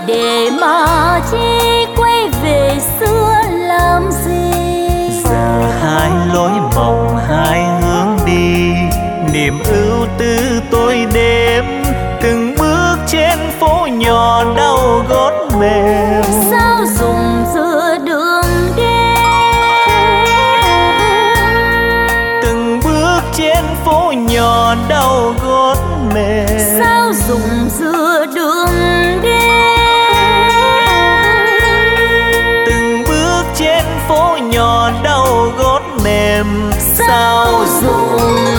để mà chi, quay về xưa làm gì. Giờ hai lối mộng hai hướng đi, niềm ưu tư tôi đêm từng bước trên phố nhỏ đau gót mềm. Sao dùng giữa đường đêm, từng bước trên phố nhỏ đau gót mềm. sao dùng giữa đường đêm, từng bước trên phố nhỏ đau gót mềm. sao dùng